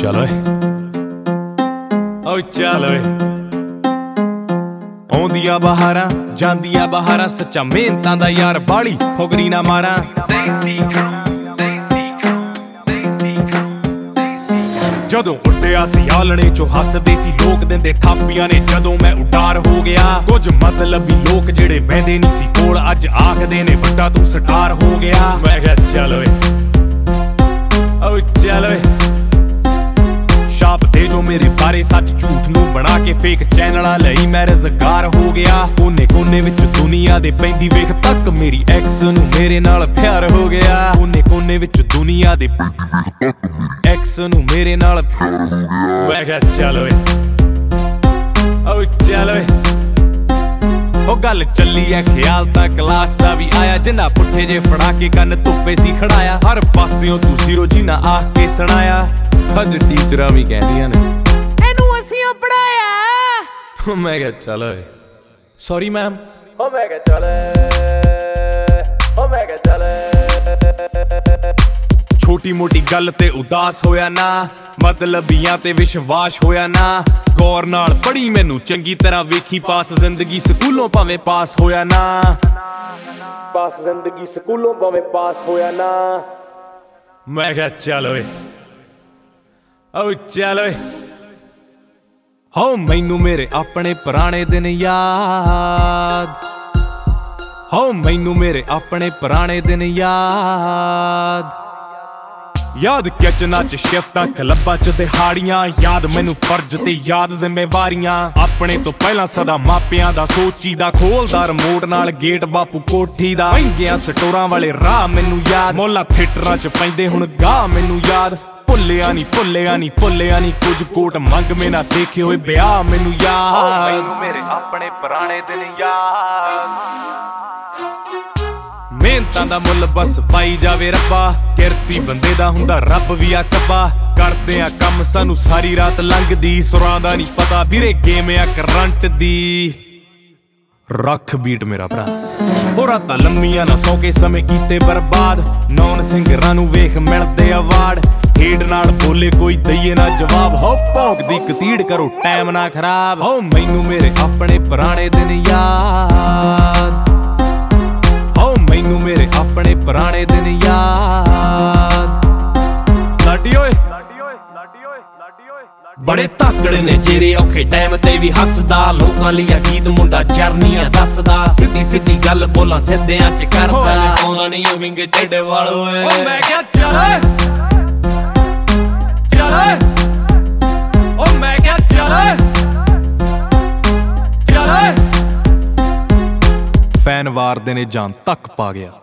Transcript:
ਚੱਲ ਓਏ ਓ ਚੱਲ ਓਏ ਆਉਂਦੀਆਂ ਬਹਾਰਾਂ ਜਾਂਦੀਆਂ ਬਹਾਰਾਂ ਸੱਚਾ ਮਿਹਨਤਾਂ ਦਾ ਯਾਰ ਬਾਲੀ ਫੁਕਰੀ ਨਾ ਮਾਰਾਂ ਜਦੋਂ ਉੱਡਿਆ ਸੀ ਆਲਣੇ ਚੋਂ ਹੱਸਦੇ ਸੀ ਲੋਕ ਦਿੰਦੇ ਥਾਪੀਆਂ ਨੇ ਜਦੋਂ ਮੈਂ ਉਡਾਰ ਹੋ ਗਿਆ ਕੁਝ ਮਤਲਬੀ ਲੋਕ ਜਿਹੜੇ ਬਹਿੰਦੇ ਨਹੀਂ ਸੀ ਕੋਲ ਅੱਜ ਆਖਦੇ ਨੇ ਵੱਡਾ ਤੂੰ ਸਟਾਰ ਹੋ ਗਿਆ ਮੈਂ ਕਿਹਾ ਚੱਲ ਓਏ ਓ ਚੱਲ ਓਏ ਛਾਪ ਦੇ ਜੋ ਮੇਰੇ ਬਾਰੇ ਸੱਚ ਝੂਠ ਨੂੰ ਬਣਾ ਕੇ ਫੇਕ ਚੈਨਲਾਂ ਲਈ ਮੈਂ ਰੁਜ਼ਗਾਰ ਹੋ ਗਿਆ ਕੋਨੇ ਕੋਨੇ ਵਿੱਚ ਦੁਨੀਆ ਦੇ ਪੈਂਦੀ ਵੇਖ ਤੱਕ ਮੇਰੀ ਐਕਸ ਨੂੰ ਮੇਰੇ ਨਾਲ ਪਿਆਰ ਹੋ ਗਿਆ ਕੋਨੇ ਕੋਨੇ ਵਿੱਚ ਦੁਨੀਆ ਦੇ ਐਕਸ ਨੂੰ ਮੇਰੇ ਨਾਲ ਪਿਆਰ ਹੋ ਗਿਆ ਮੈਂ ਕਿਹਾ ਚੱਲ ਓਏ ਓ ਚੱਲ ਓਏ ਉਹ ਗੱਲ ਚੱਲੀ ਐ ਖਿਆਲ ਤਾਂ ਕਲਾਸ ਦਾ ਵੀ ਆਇਆ ਜਿੰਨਾ ਪੁੱਠੇ ਜੇ ਫੜਾ ਕੇ ਕੰਨ ਧੁੱਪੇ ਸੀ ਖੜਾਇਆ ਹਰ ਪਾਸਿਓਂ ਤੂੰ ਜ਼ੀਰੋ ਜੀ ਨਾ ਆਖ ਕੇ ਸੁਣਾਇਆ ਅੱਜ ਟੀਚਰਾਂ ਵੀ ਕਹਿੰਦੀਆਂ ਨੇ ਇਹਨੂੰ ਅਸੀਂ ਪੜਾਇਆ ਮੈਂ ਕਿਹਾ ਚੱਲ ਓਏ ਸੌਰੀ ਮੈਮ ਓ ਮੈਂ ਕਿਹਾ ਚੱਲ ਓ ਮੈਂ ਕਿਹਾ ਚੱਲ ਛੋਟੀ ਮੋਟੀ ਗੱਲ ਤੇ ਉਦਾਸ ਹੋਇਆ ਨਾ ਮਤਲਬੀਆਂ ਤੇ ਵਿਸ਼ਵਾਸ ਹੋਇਆ ਨਾ ਗੌਰ ਨਾਲ ਪੜੀ ਮੈਨੂੰ ਚੰਗੀ ਤਰ੍ਹਾਂ ਵੇਖੀ ਪਾਸ ਜ਼ਿੰਦਗੀ ਸਕੂਲੋਂ ਭਾਵੇਂ ਪਾਸ ਹੋਇਆ ਨਾ ਪਾਸ ਜ਼ਿੰਦਗੀ ਸਕੂਲੋਂ ਭਾਵੇਂ ਪਾਸ ਹੋਇਆ ਨਾ ਮੈਂ ਕਿਹਾ ਚੱਲ ਓਏ ਓ ਚੱਲ ਓਏ ਹੋ ਮੈਨੂੰ ਮੇਰੇ ਆਪਣੇ ਪੁਰਾਣੇ ਦਿਨ ਯਾਦ ਹੋ ਮੈਨੂੰ ਮੇਰੇ ਆਪਣੇ ਪੁਰਾਣੇ ਦਿਨ ਯਾਦ ਕਿਚਨਾਂ ਚ ਸ਼ਿਫਟਾਂ ਕਲੱਬਾਂ ਚ ਦਿਹਾੜੀਆਂ ਯਾਦ ਮੈਨੂੰ ਫਰਜ਼ ਤੇ ਯਾਦ ਜ਼ਿੰਮੇਵਾਰੀਆਂ ਆਪਣੇ ਤੋਂ ਪਹਿਲਾਂ ਸਦਾ ਮਾਪਿਆਂ ਦਾ ਸੋਚੀਦਾ ਖੋਲਦਾ ਰਿਮੋਟ ਨਾਲ ਗੇਟ ਬਾਪੂ ਕੋਠੀ ਦਾ ਮਹਿੰਗੀਆਂ ਸਟੋਰਾਂ ਵਾਲੇ ਰਾਹ ਮੈਨੂੰ ਯਾਦ ਮੋਲਾ ਥੀਏਟਰਾਂ ਚ ਪੈਂਦੇ ਹੁਣ ਗਾਹ ਮੈਨੂੰ ਯਾਦ ਭੁੱਲਿਆ ਨੀ ਕੁਝ ਕੋਟ ਮੰਗ ਮੇ ਨਾ ਦੇਖੇ ਹੋਏ ਵਿਆਹ ਮੈਨੂੰ ਯਾਦ ਮੈਨੂੰ ਮੇਰੇ ਆਪਣੇ ਪੁਰਾਣੇ ਦਿਨ ਮਿਹਨਤਾਂ ਦਾ ਮੁੱਲ ਬਸ ਪਾਈ ਜਾਵੇ ਰੱਬਾ ਕਿਰਤੀ ਬੰਦੇ ਦਾ ਹੁੰਦਾ ਰੱਬ ਵੀ ਆ ਕੱਬਾ ਕਰਦੇ ਆ ਕੰਮ ਸਾਨੂੰ ਸਾਰੀ ਰਾਤ ਲੰਘਦੀ ਸੁਰਾਂ ਦਾ ਨਹੀਂ ਪਤਾ ਵੀਰੇ ਗੇਮ ਆ ਕਰੰਟ ਦੀ ਰੱਖ ਬੀਟ ਮੇਰਾ ਭਰਾ ਉਹ ਰਾਤਾਂ ਲੰਮੀਆਂ ਨਾ ਸੌ ਕੇ ਸਮੇਂ ਕੀਤੇ ਬਰਬਾਦ ਨੌਨ ਸਿੰਗਰਾਂ ਨੂੰ ਵੇਖ ਮਿਲਦੇ ਅਵਾਰਡ ਖੇਡ ਨਾਲ ਬੋਲੇ ਕੋਈ ਦਈਏ ਨਾ ਜਵਾਬ ਹੋ ਭੌਂਕਦੀ ਕਤੀੜ ਕਰੋ ਟਾਈਮ ਨਾ ਖਰਾਬ ਹੋ ਮੈਨੂੰ ਮੇਰੇ ਆਪਣੇ ਪੁਰਾਣੇ ਦਿਨ ਯਾਦ ਹੋ ਮੈਨੂੰ ਮੇਰੇ ਆਪਣੇ ਪੁਰਾਣੇ ਦਿਨ ਯਾਦ ਲਾਡੀ ਓਏ ਬੜੇ ਤਾਕੜੇ ਨੇ ਜਿਹੜੇ ਔਖੇ ਟਾਈਮ ਤੇ ਵੀ ਹੱਸਦਾ ਲੋਕਾਂ ਲਈ ਗੀਤ ਮੁੰਡਾ ਜਰਨੀਆਂ ਦੱਸਦਾ ਸਿੱਧੀ ਗੱਲ ਬੋਲਾਂ ਸਿੱਧਿਆਂ ਚ ਕਰਦਾ ਆਉਂਦਾ ਨਹੀਂ ਉਹ ਵਿੰਗੇ ਟੇਡੇ ਵਾਲ ਓਏ ਓ ਮੈਂ ਕਿਹਾ ਚੱਲ ਓ ਮੈਂ ਕਿਹਾ ਚੱਲ ਫੈਨ ਵਾਰ ਦੇ ਨੇ ਜਾਨ ਤੱਕ ਪਾ ਗਿਆ